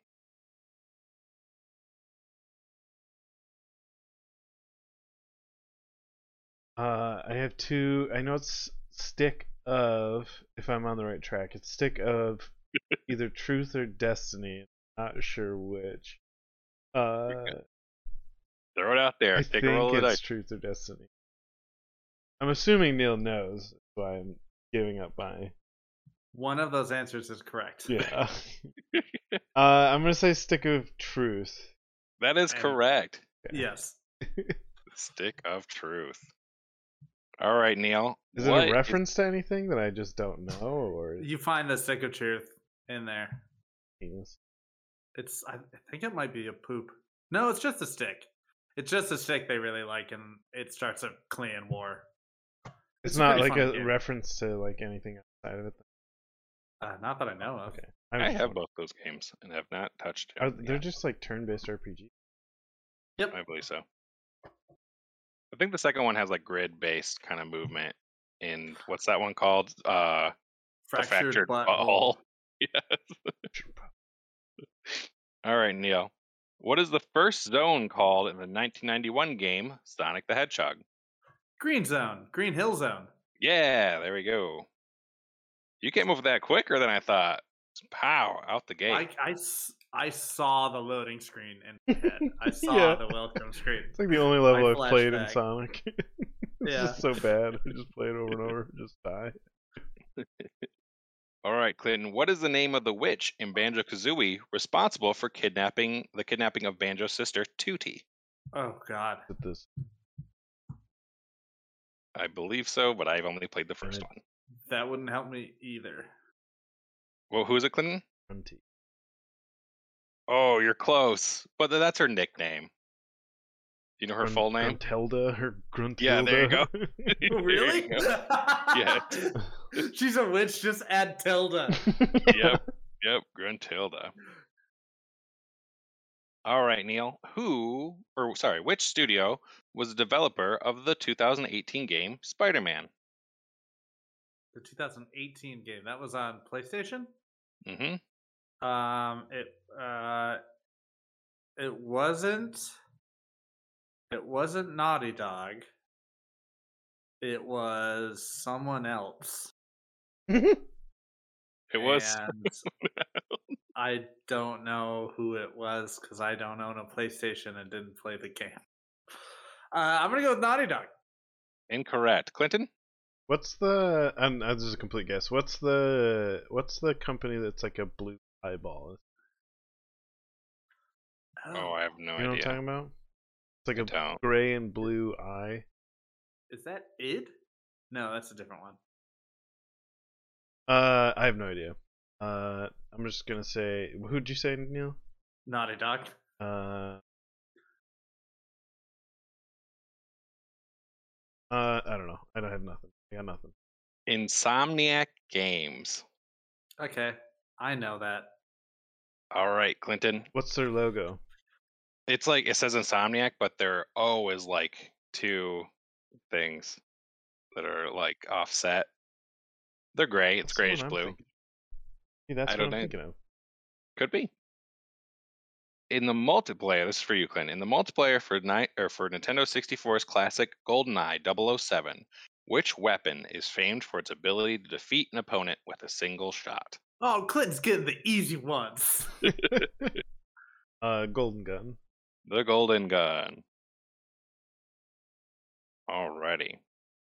Speaker 3: Uh, I have two. I know it's Stick of, if I'm on the right track, it's Stick of either Truth or Destiny. Not sure which. Uh,
Speaker 1: Throw it out there.
Speaker 3: I
Speaker 1: Take
Speaker 3: think
Speaker 1: a roll of the
Speaker 3: it's
Speaker 1: dice.
Speaker 3: Truth or Destiny. I'm assuming Neil knows, that's why I'm giving up my.
Speaker 2: One of those answers is correct.
Speaker 3: Yeah. uh, I'm gonna say Stick of Truth.
Speaker 1: That is
Speaker 2: And-
Speaker 1: correct.
Speaker 2: Yes.
Speaker 1: Stick of Truth. All right, Neil.
Speaker 3: Is it
Speaker 1: what
Speaker 3: a reference to anything that I just don't know, or
Speaker 2: You find the stick of truth in there.
Speaker 3: penis?
Speaker 2: It's I think it might be a poop. No, it's just a stick. It's just a stick they really like, and it starts a clan war.
Speaker 3: It's,
Speaker 2: a
Speaker 3: not
Speaker 2: pretty
Speaker 3: like
Speaker 2: fun
Speaker 3: a
Speaker 2: game.
Speaker 3: reference to like anything outside of it.
Speaker 2: Uh, not that I know of.
Speaker 3: Okay,
Speaker 1: I
Speaker 3: just
Speaker 1: have
Speaker 3: wondering.
Speaker 1: both those games and have not touched
Speaker 3: Are,
Speaker 1: them
Speaker 3: they're
Speaker 1: yet.
Speaker 3: just like turn-based R P G.
Speaker 2: Yep.
Speaker 1: I believe so. I think the second one has like grid-based kind of movement. In what's that one called? Uh, the
Speaker 2: Fractured,
Speaker 1: fractured
Speaker 2: butthole.
Speaker 1: butthole. Yes. All right, Neil. What is the first zone called in the nineteen ninety-one game Sonic the Hedgehog?
Speaker 2: Green Zone, Green Hill Zone.
Speaker 1: Yeah, there we go. You came up with that quicker than I thought. Pow, out the gate.
Speaker 2: I, I s- I saw the loading screen in my head. I saw
Speaker 3: Yeah.
Speaker 2: the welcome screen.
Speaker 3: It's like the only level
Speaker 2: My
Speaker 3: I've played in
Speaker 2: flashback.
Speaker 3: Sonic. It's
Speaker 2: Yeah.
Speaker 3: just so bad. I just play it over and over, just die.
Speaker 1: All right, Clinton. What is the name of the witch in Banjo-Kazooie responsible for kidnapping the kidnapping of Banjo's sister Tootie?
Speaker 2: Oh God.
Speaker 3: With this.
Speaker 1: I believe so, but I've only played the first
Speaker 3: it-
Speaker 1: one.
Speaker 2: That wouldn't help me either.
Speaker 1: Well, who is it, Clinton?
Speaker 3: Grunty.
Speaker 1: Oh, you're close, but th- that's her nickname. Do you know her
Speaker 3: Grun-
Speaker 1: full name?
Speaker 3: Gruntilda or Gruntilda.
Speaker 1: Yeah, there you go.
Speaker 2: Oh, really?
Speaker 1: There you go. Yeah.
Speaker 2: She's a witch. Just add tilde.
Speaker 1: Yep, yep, Gruntilda. All right, Neil. Who, or sorry, which studio was the developer of the two thousand eighteen game Spider-Man?
Speaker 2: The two thousand eighteen game that was on PlayStation.
Speaker 1: Mm-hmm.
Speaker 2: Um, it uh, it wasn't. It wasn't Naughty Dog. It was someone else.
Speaker 1: It was.
Speaker 2: And I don't know who it was because I don't own a PlayStation and didn't play the game. Uh, I'm gonna go with Naughty Dog.
Speaker 1: Incorrect. Clinton?
Speaker 3: What's the? And uh, this is a complete guess. What's the? What's the company that's like a blue eyeball?
Speaker 1: Oh, I have no
Speaker 3: You know what I'm
Speaker 1: idea.
Speaker 3: talking about? It's like
Speaker 1: I
Speaker 3: a
Speaker 1: don't.
Speaker 3: gray and blue eye.
Speaker 2: Is that id? No, that's a different one.
Speaker 3: Uh, I have no idea. Uh, I'm just gonna say. Who'd you say, Neil?
Speaker 2: Naughty Dog.
Speaker 3: Uh. Uh, I don't know. I don't have nothing. I got nothing.
Speaker 1: Insomniac Games.
Speaker 2: Okay, I know that.
Speaker 1: All right, Clinton.
Speaker 3: What's their logo?
Speaker 1: It's like it says Insomniac, but their O is like two things that are like offset. They're gray. It's
Speaker 3: That's the one
Speaker 1: grayish
Speaker 3: I'm
Speaker 1: blue.
Speaker 3: thinking. See, that's
Speaker 1: I
Speaker 3: what
Speaker 1: don't
Speaker 3: I'm
Speaker 1: know.
Speaker 3: thinking of.
Speaker 1: Could be. In the multiplayer, this is for you, Clinton. In the multiplayer for ni- or for Nintendo sixty-four's classic GoldenEye double oh seven, which weapon is famed for its ability to defeat an opponent with a single shot?
Speaker 2: Oh, Clinton's getting the easy ones.
Speaker 3: Uh, Golden Gun.
Speaker 1: The Golden Gun. Alrighty.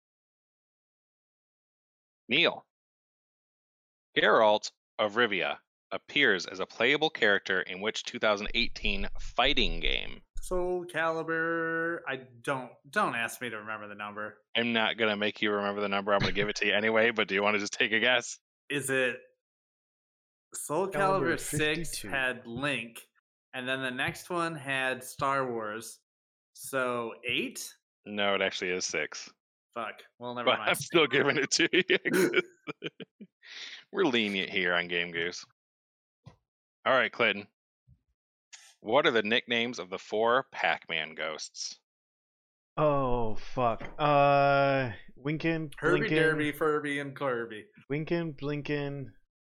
Speaker 1: Neil. Geralt of Rivia appears as a playable character in which two thousand eighteen fighting game?
Speaker 2: Soul Calibur. I don't don't ask me to remember the number.
Speaker 1: I'm not gonna make you remember the number. I'm gonna give it to you anyway. But do you want to just take a guess?
Speaker 2: Is it Soul
Speaker 3: Calibur
Speaker 2: Calibur six
Speaker 3: fifty-two.
Speaker 2: had Link, and then the next one had Star Wars. So eight?
Speaker 1: No, it actually is six.
Speaker 2: Fuck. Well, never
Speaker 1: But
Speaker 2: mind.
Speaker 1: I'm still giving it to you. We're lenient here on Game Goose. All right, Clinton. What are the nicknames of the four Pac-Man ghosts?
Speaker 3: Oh fuck. Uh, Winkin,
Speaker 2: Herbie,
Speaker 3: Blinkin,
Speaker 2: Derby, Furby, and Kirby.
Speaker 3: Winkin, Blinkin.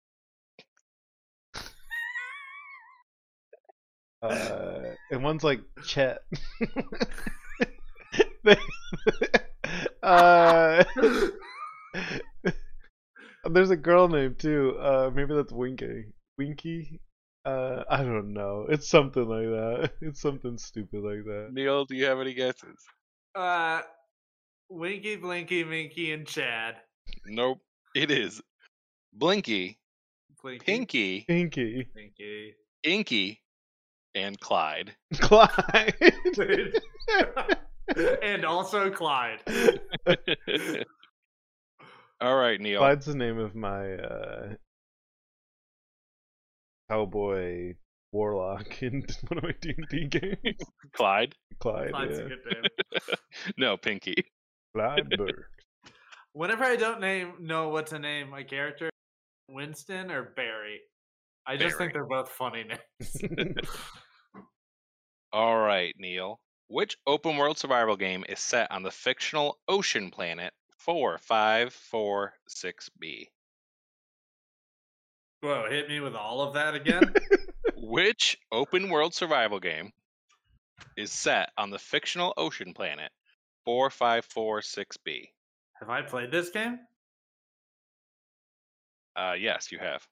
Speaker 3: Uh, and one's like Chet. uh, there's a girl named too. Uh, maybe that's Winky. Winky. Uh, I don't know. It's something like that. It's something stupid like that.
Speaker 1: Neil, do you have any guesses?
Speaker 2: Uh, Winky, Blinky, Minky, and Chad.
Speaker 1: Nope. It is Blinky,
Speaker 2: Blinky,
Speaker 1: Pinky,
Speaker 3: Pinky.
Speaker 2: Pinky.
Speaker 1: Inky, and Clyde.
Speaker 3: Clyde.
Speaker 2: And also Clyde.
Speaker 1: All right, Neil.
Speaker 3: Clyde's the name of my uh, cowboy warlock in one of my D and D games.
Speaker 1: Clyde?
Speaker 3: Clyde.
Speaker 2: Clyde's
Speaker 3: yeah.
Speaker 2: a good name.
Speaker 1: No, Pinky.
Speaker 3: Clyde Burke.
Speaker 2: Whenever I don't name know what to name my character, Winston or Barry. I just think they're both funny names.
Speaker 1: All right, Neil. Which open world survival game is set on the fictional ocean planet four five four six B?
Speaker 2: Whoa, hit me with all of that again?
Speaker 1: Which open world survival game is set on the fictional ocean planet four five four six B.
Speaker 2: Have I played this game?
Speaker 1: Uh, yes, you have.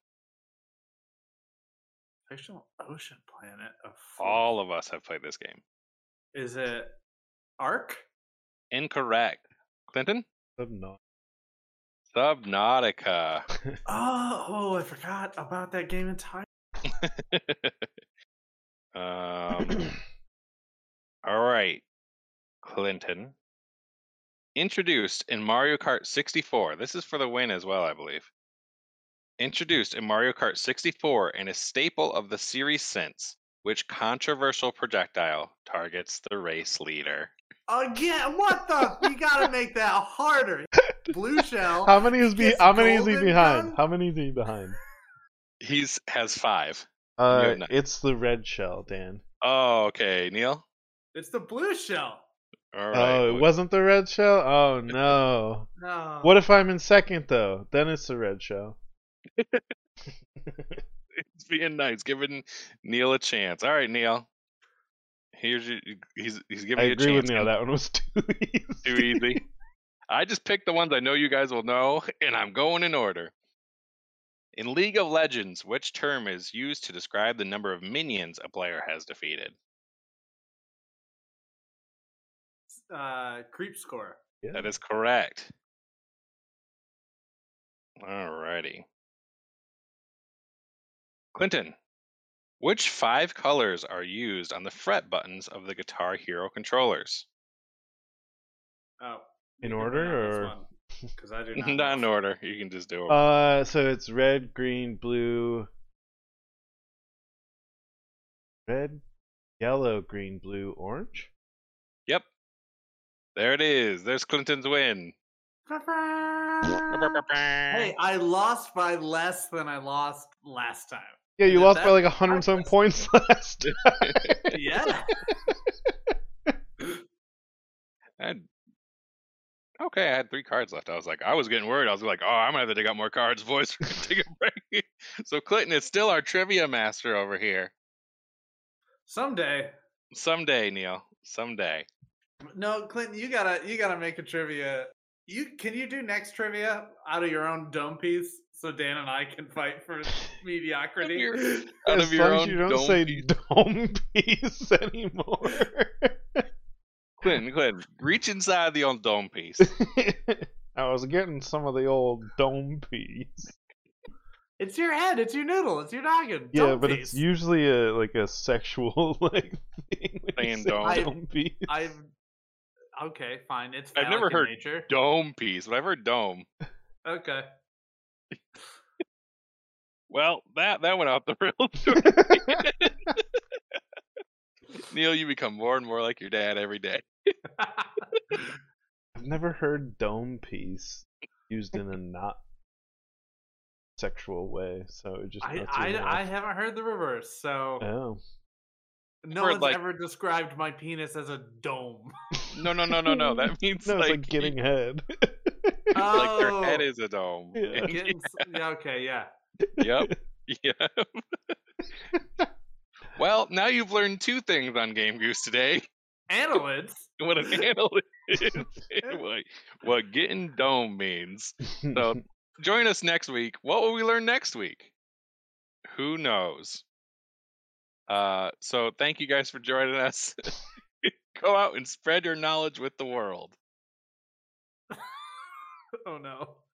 Speaker 2: Fictional ocean planet of
Speaker 1: All of us have played this game.
Speaker 2: Is it Ark?
Speaker 1: Incorrect. Clinton?
Speaker 3: Subnautica.
Speaker 1: Subnautica.
Speaker 2: Oh, oh, I forgot about that game entirely.
Speaker 1: um, all right, Clinton. Introduced in Mario Kart sixty-four. This is for the win as well, I believe. Introduced in Mario Kart sixty-four and a staple of the series since, which controversial projectile targets the race leader?
Speaker 2: Again, what the? You gotta make that harder. Blue shell.
Speaker 3: How many is
Speaker 2: He
Speaker 3: be?
Speaker 2: gets
Speaker 3: How many is he
Speaker 2: golden
Speaker 3: behind?
Speaker 2: gun?
Speaker 3: How many is he behind?
Speaker 1: He's has five.
Speaker 3: Uh,
Speaker 1: have none.
Speaker 3: it's the red shell, Dan.
Speaker 1: Oh, okay, Neil.
Speaker 2: It's the blue shell.
Speaker 1: All right.
Speaker 3: Oh, it wasn't the red shell. Oh no.
Speaker 2: No.
Speaker 3: What if I'm in second though? Then it's the red shell.
Speaker 1: It's being nice, giving Neil a chance. All right, Neil. Here's your, he's he's giving
Speaker 3: I
Speaker 1: you a
Speaker 3: agree
Speaker 1: chance.
Speaker 3: with Neil. That one was too easy.
Speaker 1: Too easy. I just picked the ones I know you guys will know, and I'm going in order. In League of Legends, which term is used to describe the number of minions a player has defeated?
Speaker 2: Uh, creep score.
Speaker 3: Yeah.
Speaker 1: That is correct. Alrighty. Clinton, which five colors are used on the fret buttons of the Guitar Hero controllers?
Speaker 2: Oh.
Speaker 3: In order, or
Speaker 2: because I do not.
Speaker 1: Not in
Speaker 2: know.
Speaker 1: order. You can just do it.
Speaker 3: Uh, so it's red, green, blue, red, yellow, green, blue, orange.
Speaker 1: Yep. There it is. There's Clinton's win.
Speaker 2: Hey, I lost by less than I lost last time.
Speaker 3: Yeah, you
Speaker 2: And
Speaker 3: lost
Speaker 2: that-
Speaker 3: by like a hundred some points last time.
Speaker 2: Yeah.
Speaker 1: I had, okay, I had three cards left. I was like, I was getting worried. I was like, oh, I'm gonna have to dig up more cards, boys. We're gonna take a break. So Clinton is still our trivia master over here.
Speaker 2: Someday.
Speaker 1: Someday, Neil. Someday.
Speaker 2: No, Clinton, you gotta you gotta make a trivia. You can you do next trivia out of your own dome piece so Dan and I can fight for mediocrity?
Speaker 1: Your- Out
Speaker 3: As
Speaker 1: of your
Speaker 3: long as
Speaker 1: own
Speaker 3: you don't
Speaker 1: dome
Speaker 3: say
Speaker 1: piece.
Speaker 3: dome piece anymore.
Speaker 1: Clinton, Clinton, reach inside the old dome piece.
Speaker 3: I was getting some of the old dome piece.
Speaker 2: It's your head, it's your noodle, it's your noggin.
Speaker 3: Yeah,
Speaker 2: dome
Speaker 3: but
Speaker 2: piece.
Speaker 3: it's usually a like a sexual like thing. when you
Speaker 1: Saying
Speaker 3: say
Speaker 1: dome.
Speaker 3: dome piece.
Speaker 2: I've okay, fine. It's
Speaker 1: I've never
Speaker 2: phallic in
Speaker 1: heard
Speaker 2: nature.
Speaker 1: Dome piece, but I've heard dome.
Speaker 2: Okay.
Speaker 1: Well, that that went off the rails. Neil, you become more and more like your dad every day.
Speaker 3: I've never heard dome piece used in a not sexual way, so it just
Speaker 2: I,
Speaker 3: nuts me
Speaker 2: I,
Speaker 3: off.
Speaker 2: I haven't heard the reverse, so
Speaker 3: Oh.
Speaker 2: no
Speaker 1: heard,
Speaker 2: one's
Speaker 1: like-
Speaker 2: ever described my penis as a dome.
Speaker 1: No, no, no, no, no. That means
Speaker 3: No, it's
Speaker 1: like,
Speaker 3: like getting head.
Speaker 1: like their head
Speaker 2: Oh.
Speaker 1: is a dome.
Speaker 3: Yeah.
Speaker 2: Getting s- yeah, okay, yeah.
Speaker 1: Yep. Yep. Well, now you've learned two things on Game Goose today.
Speaker 2: Annelids.
Speaker 1: What an analyst is and what, what getting dome means. So join us next week. What will we learn next week? Who knows? Uh, so thank you guys for joining us. Go out and spread your knowledge with the world.
Speaker 2: Oh no.